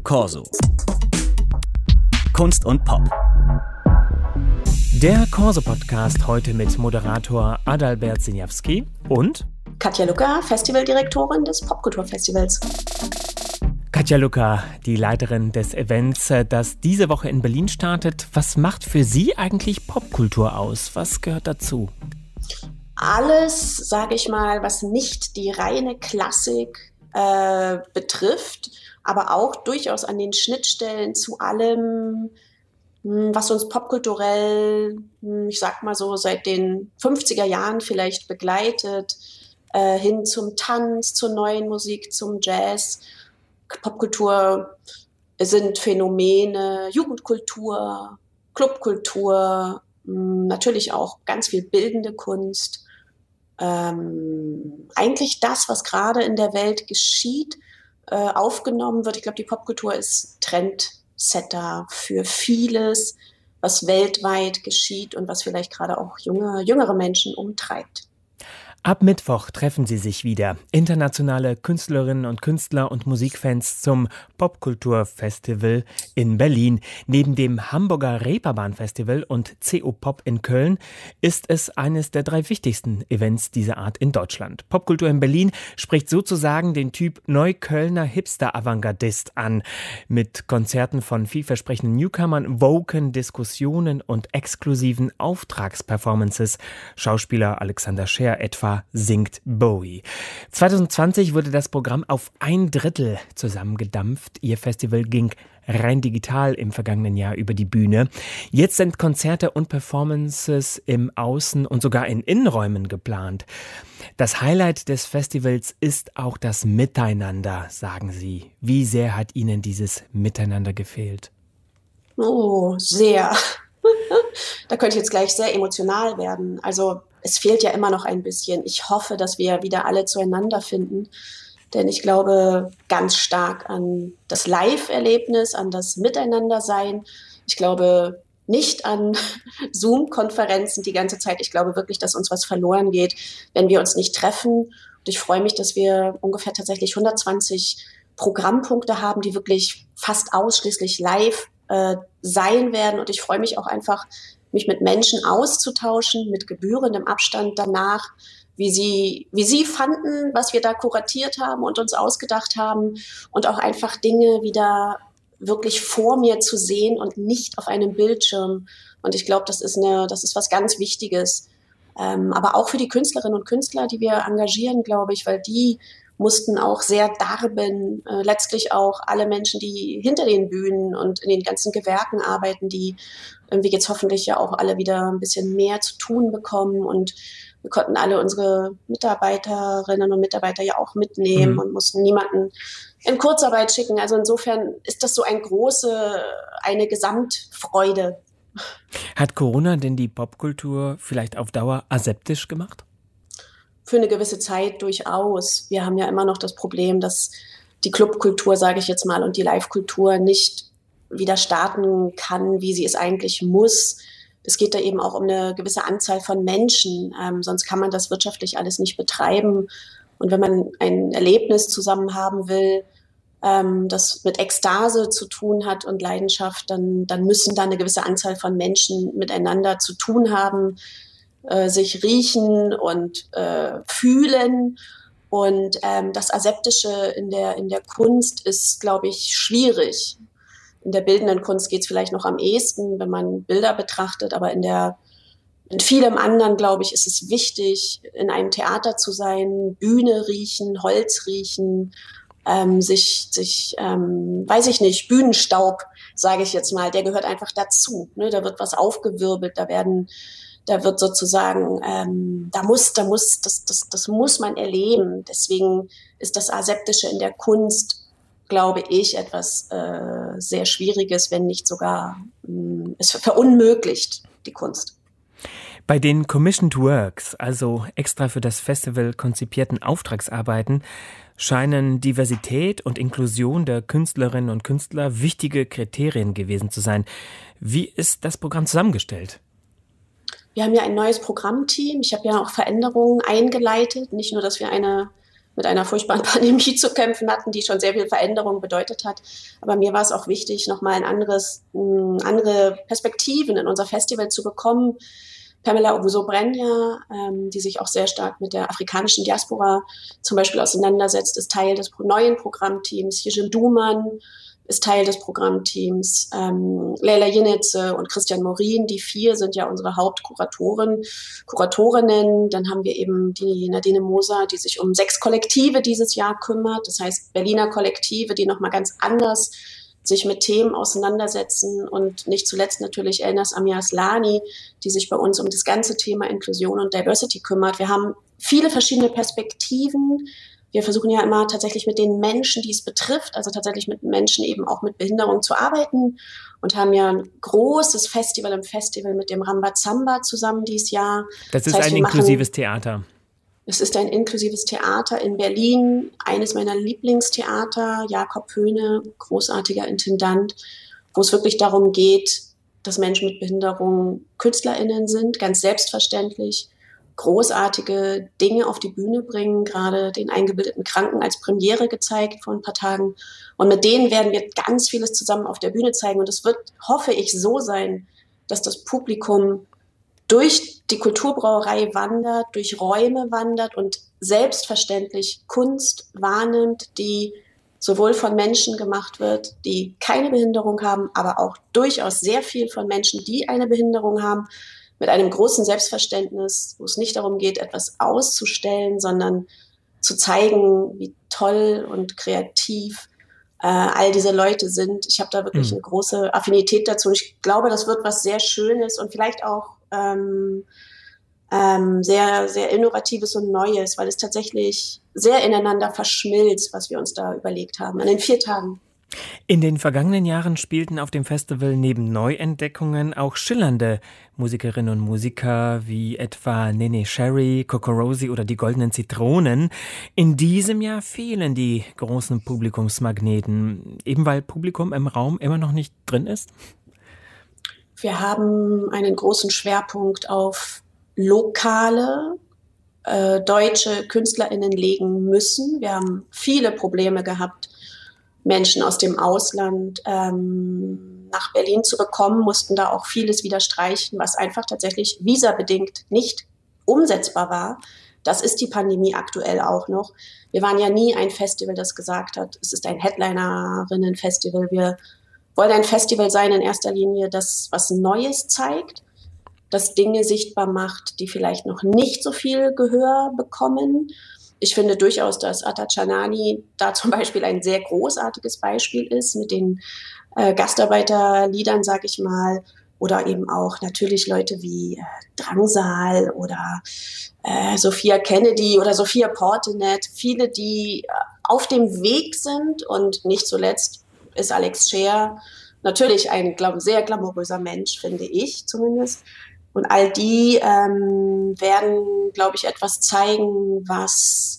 Corso. Kunst und Pop. Der Corso-Podcast heute mit Moderator Adalbert Siniawski und Katja Lucker, Festivaldirektorin des Popkulturfestivals. Katja Lucker, die Leiterin des Events, das diese Woche in Berlin startet. Was macht für Sie eigentlich Popkultur aus? Was gehört dazu? Alles, sage ich mal, was nicht die reine Klassik betrifft, aber auch durchaus an den Schnittstellen zu allem, was uns popkulturell, ich sag mal so, seit den 50er Jahren vielleicht begleitet, hin zum Tanz, zur neuen Musik, zum Jazz. Popkultur sind Phänomene, Jugendkultur, Clubkultur, natürlich auch ganz viel bildende Kunst. Eigentlich das, was gerade in der Welt geschieht, aufgenommen wird. Ich glaube, die Popkultur ist Trendsetter für vieles, was weltweit geschieht und was vielleicht gerade auch jüngere Menschen umtreibt. Ab Mittwoch treffen sie sich wieder. Internationale Künstlerinnen und Künstler und Musikfans zum Popkulturfestival in Berlin. Neben dem Hamburger Reeperbahn-Festival und CO Pop in Köln ist es eines der 3 wichtigsten Events dieser Art in Deutschland. Popkultur in Berlin spricht sozusagen den Typ Neuköllner Hipster-Avantgardist an. Mit Konzerten von vielversprechenden Newcomern, woken Diskussionen und exklusiven Auftragsperformances. Schauspieler Alexander Scheer etwa singt Bowie. 2020 wurde das Programm auf 1/3 zusammengedampft. Ihr Festival ging rein digital im vergangenen Jahr über die Bühne. Jetzt sind Konzerte und Performances im Außen- und sogar in Innenräumen geplant. Das Highlight des Festivals ist auch das Miteinander, sagen Sie. Wie sehr hat Ihnen dieses Miteinander gefehlt? Oh, sehr. Da könnte ich jetzt gleich sehr emotional werden. Also es fehlt ja immer noch ein bisschen. Ich hoffe, dass wir wieder alle zueinander finden, denn ich glaube ganz stark an das Live-Erlebnis, an das Miteinandersein. Ich glaube nicht an Zoom-Konferenzen die ganze Zeit. Ich glaube wirklich, dass uns was verloren geht, wenn wir uns nicht treffen. Und ich freue mich, dass wir ungefähr tatsächlich 120 Programmpunkte haben, die wirklich fast ausschließlich live sein werden. Und ich freue mich auch einfach, mich mit Menschen auszutauschen, mit gebührendem Abstand danach, wie sie fanden, was wir da kuratiert haben und uns ausgedacht haben und auch einfach Dinge wieder wirklich vor mir zu sehen und nicht auf einem Bildschirm. Und ich glaube, das ist was ganz Wichtiges. Aber auch für die Künstlerinnen und Künstler, die wir engagieren, glaube ich, weil die mussten auch sehr darben, letztlich auch alle Menschen, die hinter den Bühnen und in den ganzen Gewerken arbeiten, die irgendwie jetzt hoffentlich ja auch alle wieder ein bisschen mehr zu tun bekommen. Und wir konnten alle unsere Mitarbeiterinnen und Mitarbeiter ja auch mitnehmen und mussten niemanden in Kurzarbeit schicken. Also insofern ist das so eine Gesamtfreude. Hat Corona denn die Popkultur vielleicht auf Dauer aseptisch gemacht? Für eine gewisse Zeit durchaus. Wir haben ja immer noch das Problem, dass die Clubkultur, sage ich jetzt mal, und die Live-Kultur nicht wieder starten kann, wie sie es eigentlich muss. Es geht da eben auch um eine gewisse Anzahl von Menschen. Sonst kann man das wirtschaftlich alles nicht betreiben. Und wenn man ein Erlebnis zusammen haben will, das mit Ekstase zu tun hat und Leidenschaft, dann müssen da eine gewisse Anzahl von Menschen miteinander zu tun haben, sich riechen und fühlen. Und das Aseptische in der Kunst ist, glaube ich, schwierig. In der bildenden Kunst geht es vielleicht noch am ehesten, wenn man Bilder betrachtet, aber in vielem anderen, glaube ich, ist es wichtig, in einem Theater zu sein, Bühne riechen, Holz riechen, weiß ich nicht, Bühnenstaub, sage ich jetzt mal, der gehört einfach dazu. Ne? Da wird was aufgewirbelt, da wird sozusagen, das muss man erleben. Deswegen ist das Aseptische in der Kunst, glaube ich, etwas sehr Schwieriges, wenn nicht sogar, es verunmöglicht die Kunst. Bei den Commissioned Works, also extra für das Festival konzipierten Auftragsarbeiten, scheinen Diversität und Inklusion der Künstlerinnen und Künstler wichtige Kriterien gewesen zu sein. Wie ist das Programm zusammengestellt? Wir haben ja ein neues Programmteam. Ich habe ja auch Veränderungen eingeleitet. Nicht nur, dass wir eine mit einer furchtbaren Pandemie zu kämpfen hatten, die schon sehr viel Veränderung bedeutet hat. Aber mir war es auch wichtig, nochmal andere Perspektiven in unser Festival zu bekommen. Pamela Owusu-Brenya, die sich auch sehr stark mit der afrikanischen Diaspora zum Beispiel auseinandersetzt, ist Teil des neuen Programmteams. Yejim Duman ist Teil des Programmteams. Leila Yinitze und Christian Morin, die 4 sind ja unsere Hauptkuratorinnen. Dann haben wir eben die Nadine Moser, die sich um 6 Kollektive dieses Jahr kümmert. Das heißt Berliner Kollektive, die nochmal ganz anders sich mit Themen auseinandersetzen, und nicht zuletzt natürlich Elnas Amiaslani, die sich bei uns um das ganze Thema Inklusion und Diversity kümmert. Wir haben viele verschiedene Perspektiven. Wir versuchen ja immer tatsächlich mit den Menschen, die es betrifft, also tatsächlich mit Menschen eben auch mit Behinderung zu arbeiten, und haben ja ein großes Festival im Festival mit dem Rambazamba zusammen dieses Jahr. Das ist ein inklusives Theater. Es ist ein inklusives Theater in Berlin, eines meiner Lieblingstheater, Jakob Höhne, großartiger Intendant, wo es wirklich darum geht, dass Menschen mit Behinderung KünstlerInnen sind, ganz selbstverständlich, großartige Dinge auf die Bühne bringen, gerade den eingebildeten Kranken als Premiere gezeigt vor ein paar Tagen. Und mit denen werden wir ganz vieles zusammen auf der Bühne zeigen. Und es wird, hoffe ich, so sein, dass das Publikum durch die Kulturbrauerei wandert, durch Räume wandert und selbstverständlich Kunst wahrnimmt, die sowohl von Menschen gemacht wird, die keine Behinderung haben, aber auch durchaus sehr viel von Menschen, die eine Behinderung haben, mit einem großen Selbstverständnis, wo es nicht darum geht, etwas auszustellen, sondern zu zeigen, wie toll und kreativ all diese Leute sind. Ich habe da wirklich eine große Affinität dazu. Und ich glaube, das wird was sehr Schönes und vielleicht auch sehr, sehr Innovatives und Neues, weil es tatsächlich sehr ineinander verschmilzt, was wir uns da überlegt haben, an den 4 Tagen. In den vergangenen Jahren spielten auf dem Festival neben Neuentdeckungen auch schillernde Musikerinnen und Musiker wie etwa Nene Cherry, Coco Rosie oder die Goldenen Zitronen. In diesem Jahr fehlen die großen Publikumsmagneten, eben weil Publikum im Raum immer noch nicht drin ist? Wir haben einen großen Schwerpunkt auf lokale deutsche KünstlerInnen legen müssen. Wir haben viele Probleme gehabt, Menschen aus dem Ausland nach Berlin zu bekommen, mussten da auch vieles wieder streichen, was einfach tatsächlich visabedingt nicht umsetzbar war. Das ist die Pandemie aktuell auch noch. Wir waren ja nie ein Festival, das gesagt hat, es ist ein Headlinerinnen-Festival. Wir wollen ein Festival sein in erster Linie, das was Neues zeigt, das Dinge sichtbar macht, die vielleicht noch nicht so viel Gehör bekommen. Ich finde durchaus, dass Ata Canani da zum Beispiel ein sehr großartiges Beispiel ist mit den Gastarbeiterliedern, sag ich mal, oder eben auch natürlich Leute wie Drangsal oder Sophia Kennedy oder Sophia Portenet, viele, die auf dem Weg sind, und nicht zuletzt ist Alex Scher natürlich ein sehr glamouröser Mensch, finde ich zumindest. Und all die werden, glaube ich, etwas zeigen, was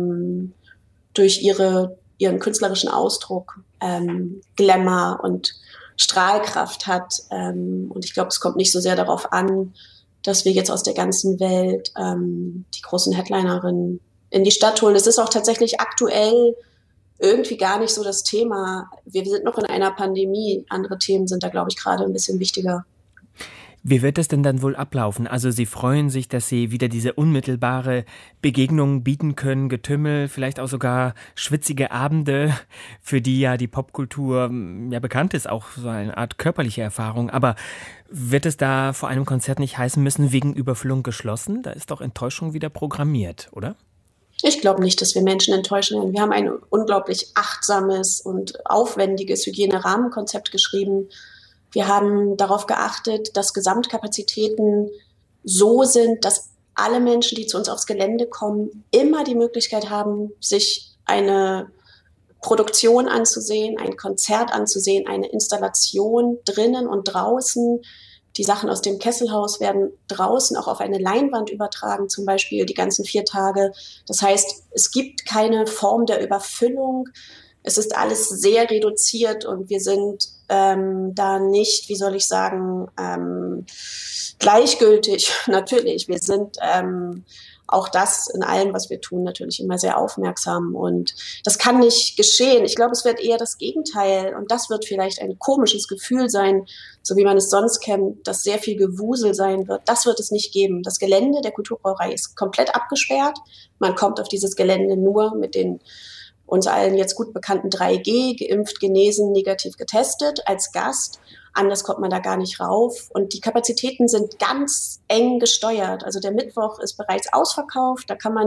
durch ihren künstlerischen Ausdruck Glamour und Strahlkraft hat. Und ich glaube, es kommt nicht so sehr darauf an, dass wir jetzt aus der ganzen Welt die großen Headlinerinnen in die Stadt holen. Es ist auch tatsächlich aktuell irgendwie gar nicht so das Thema. Wir sind noch in einer Pandemie. Andere Themen sind da, glaube ich, gerade ein bisschen wichtiger. Wie wird es denn dann wohl ablaufen? Also Sie freuen sich, dass Sie wieder diese unmittelbare Begegnung bieten können, Getümmel, vielleicht auch sogar schwitzige Abende, für die ja die Popkultur ja bekannt ist, auch so eine Art körperliche Erfahrung. Aber wird es da vor einem Konzert nicht heißen müssen, wegen Überfüllung geschlossen? Da ist doch Enttäuschung wieder programmiert, oder? Ich glaube nicht, dass wir Menschen enttäuschen werden. Wir haben ein unglaublich achtsames und aufwendiges Hygienerahmenkonzept geschrieben. Wir haben darauf geachtet, dass Gesamtkapazitäten so sind, dass alle Menschen, die zu uns aufs Gelände kommen, immer die Möglichkeit haben, sich eine Produktion anzusehen, ein Konzert anzusehen, eine Installation drinnen und draußen. Die Sachen aus dem Kesselhaus werden draußen auch auf eine Leinwand übertragen, zum Beispiel die ganzen 4 Tage. Das heißt, es gibt keine Form der Überfüllung. Es ist alles sehr reduziert und wir sind da nicht, wie soll ich sagen, gleichgültig. Natürlich, wir sind auch das in allem, was wir tun, natürlich immer sehr aufmerksam. Und das kann nicht geschehen. Ich glaube, es wird eher das Gegenteil. Und das wird vielleicht ein komisches Gefühl sein, so wie man es sonst kennt, dass sehr viel Gewusel sein wird. Das wird es nicht geben. Das Gelände der Kulturbrauerei ist komplett abgesperrt. Man kommt auf dieses Gelände nur mit den uns allen jetzt gut bekannten 3G, geimpft, genesen, negativ getestet, als Gast. Anders kommt man da gar nicht rauf. Und die Kapazitäten sind ganz eng gesteuert. Also der Mittwoch ist bereits ausverkauft. Da kann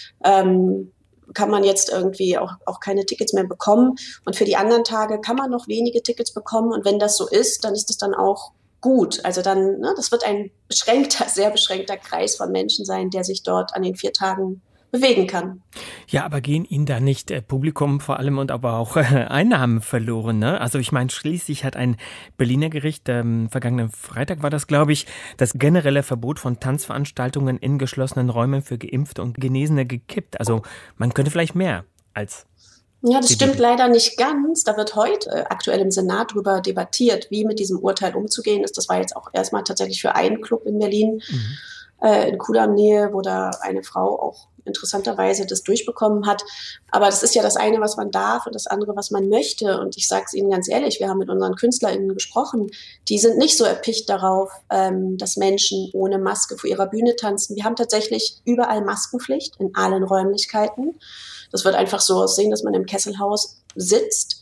man jetzt irgendwie auch keine Tickets mehr bekommen. Und für die anderen Tage kann man noch wenige Tickets bekommen. Und wenn das so ist, dann ist es dann auch gut. Also dann, ne, das wird ein beschränkter, sehr beschränkter Kreis von Menschen sein, der sich dort an den 4 Tagen bewegen kann. Ja, aber gehen Ihnen da nicht Publikum vor allem und aber auch Einnahmen verloren, ne? Also ich meine, schließlich hat ein Berliner Gericht, vergangenen Freitag war das, glaube ich, das generelle Verbot von Tanzveranstaltungen in geschlossenen Räumen für Geimpfte und Genesene gekippt. Also man könnte vielleicht mehr als... Ja, das stimmt leider nicht ganz. Da wird heute aktuell im Senat darüber debattiert, wie mit diesem Urteil umzugehen ist. Das war jetzt auch erstmal tatsächlich für einen Club in Berlin, in Kudamm-Nähe, wo da eine Frau auch interessanterweise das durchbekommen hat. Aber das ist ja das eine, was man darf und das andere, was man möchte. Und ich sage es Ihnen ganz ehrlich, wir haben mit unseren KünstlerInnen gesprochen, die sind nicht so erpicht darauf, dass Menschen ohne Maske vor ihrer Bühne tanzen. Wir haben tatsächlich überall Maskenpflicht in allen Räumlichkeiten. Das wird einfach so aussehen, dass man im Kesselhaus sitzt,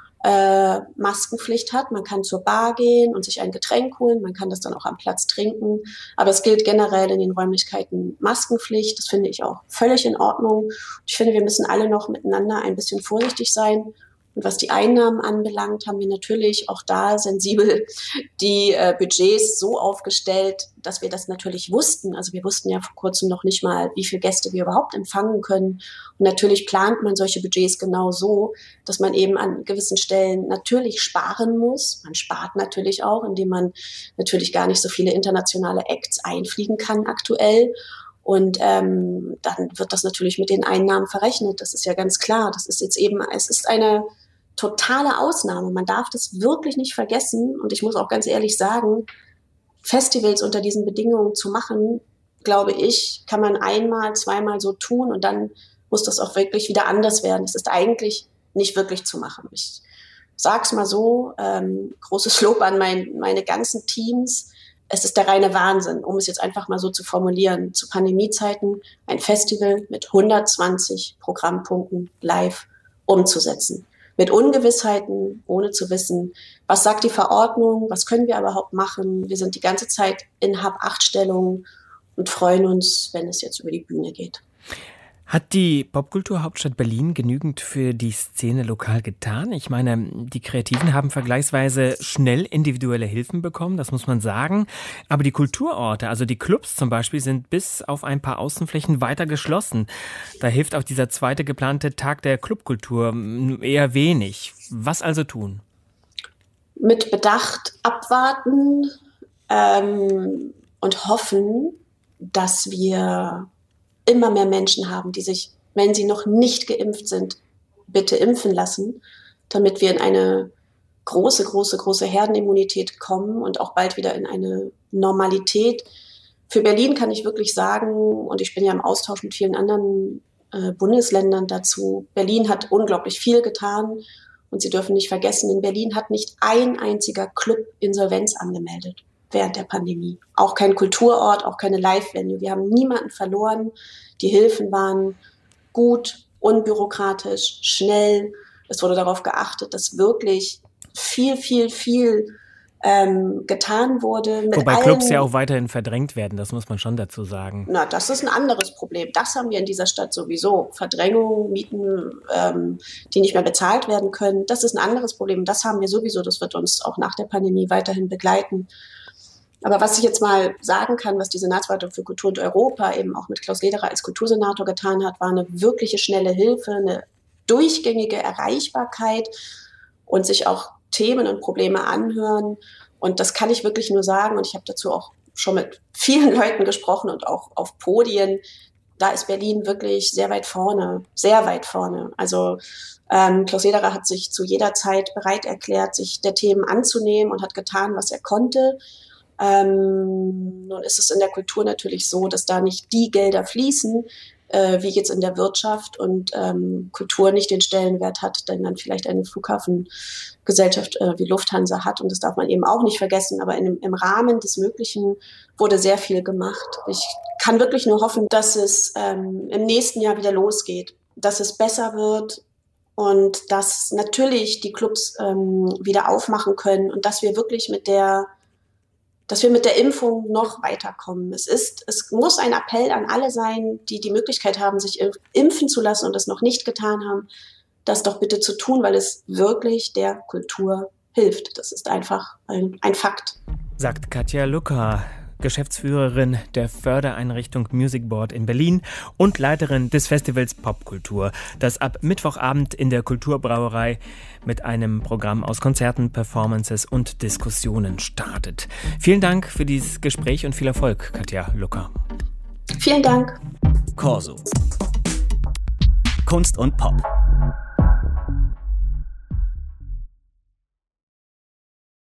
Maskenpflicht hat. Man kann zur Bar gehen und sich ein Getränk holen. Man kann das dann auch am Platz trinken. Aber es gilt generell in den Räumlichkeiten Maskenpflicht. Das finde ich auch völlig in Ordnung. Ich finde, wir müssen alle noch miteinander ein bisschen vorsichtig sein. Und was die Einnahmen anbelangt, haben wir natürlich auch da sensibel die Budgets so aufgestellt, dass wir das natürlich wussten. Also wir wussten ja vor kurzem noch nicht mal, wie viele Gäste wir überhaupt empfangen können. Und natürlich plant man solche Budgets genau so, dass man eben an gewissen Stellen natürlich sparen muss. Man spart natürlich auch, indem man natürlich gar nicht so viele internationale Acts einfliegen kann aktuell. Und dann wird das natürlich mit den Einnahmen verrechnet. Das ist ja ganz klar. Das ist jetzt eben, es ist eine totale Ausnahme. Man darf das wirklich nicht vergessen. Und ich muss auch ganz ehrlich sagen, Festivals unter diesen Bedingungen zu machen, glaube ich, kann man einmal, zweimal so tun und dann muss das auch wirklich wieder anders werden. Es ist eigentlich nicht wirklich zu machen. Ich sag's mal so, großes Lob an meine ganzen Teams. Es ist der reine Wahnsinn, um es jetzt einfach mal so zu formulieren. Zu Pandemiezeiten ein Festival mit 120 Programmpunkten live umzusetzen. Mit Ungewissheiten, ohne zu wissen, was sagt die Verordnung, was können wir überhaupt machen. Wir sind die ganze Zeit in Hab-8-Stellung und freuen uns, wenn es jetzt über die Bühne geht. Hat die Popkulturhauptstadt Berlin genügend für die Szene lokal getan? Ich meine, die Kreativen haben vergleichsweise schnell individuelle Hilfen bekommen, das muss man sagen. Aber die Kulturorte, also die Clubs zum Beispiel, sind bis auf ein paar Außenflächen weiter geschlossen. Da hilft auch dieser zweite geplante Tag der Clubkultur eher wenig. Was also tun? Mit Bedacht abwarten und hoffen, dass wir immer mehr Menschen haben, die sich, wenn sie noch nicht geimpft sind, bitte impfen lassen, damit wir in eine große Herdenimmunität kommen und auch bald wieder in eine Normalität. Für Berlin kann ich wirklich sagen, und ich bin ja im Austausch mit vielen anderen Bundesländern dazu, Berlin hat unglaublich viel getan und Sie dürfen nicht vergessen, in Berlin hat nicht ein einziger Club Insolvenz angemeldet während der Pandemie. Auch kein Kulturort, auch keine Live-Venue. Wir haben niemanden verloren. Die Hilfen waren gut, unbürokratisch, schnell. Es wurde darauf geachtet, dass wirklich viel getan wurde. Wobei Clubs ja auch weiterhin verdrängt werden, das muss man schon dazu sagen. Na, das ist ein anderes Problem. Das haben wir in dieser Stadt sowieso. Verdrängung, Mieten, die nicht mehr bezahlt werden können, das ist ein anderes Problem. Das haben wir sowieso. Das wird uns auch nach der Pandemie weiterhin begleiten. Aber was ich jetzt mal sagen kann, was die Senatsverwaltung für Kultur und Europa eben auch mit Klaus Lederer als Kultursenator getan hat, war eine wirkliche schnelle Hilfe, eine durchgängige Erreichbarkeit und sich auch Themen und Probleme anhören. Und das kann ich wirklich nur sagen. Und ich habe dazu auch schon mit vielen Leuten gesprochen und auch auf Podien. Da ist Berlin wirklich sehr weit vorne, sehr weit vorne. Also Klaus Lederer hat sich zu jeder Zeit bereit erklärt, sich der Themen anzunehmen und hat getan, was er konnte. Nun ist es in der Kultur natürlich so, dass da nicht die Gelder fließen, wie jetzt in der Wirtschaft und Kultur nicht den Stellenwert hat, den dann vielleicht eine Flughafengesellschaft wie Lufthansa hat. Und das darf man eben auch nicht vergessen. Aber im Rahmen des Möglichen wurde sehr viel gemacht. Ich kann wirklich nur hoffen, dass es im nächsten Jahr wieder losgeht, dass es besser wird und dass natürlich die Clubs wieder aufmachen können und dass wir wirklich mit der Impfung noch weiterkommen. Es muss ein Appell an alle sein, die die Möglichkeit haben, sich impfen zu lassen und es noch nicht getan haben, das doch bitte zu tun, weil es wirklich der Kultur hilft. Das ist einfach ein Fakt. Sagt Katja Lucker, Geschäftsführerin der Fördereinrichtung Music Board in Berlin und Leiterin des Festivals Popkultur, das ab Mittwochabend in der Kulturbrauerei mit einem Programm aus Konzerten, Performances und Diskussionen startet. Vielen Dank für dieses Gespräch und viel Erfolg, Katja Lucker. Vielen Dank. Corso. Kunst und Pop.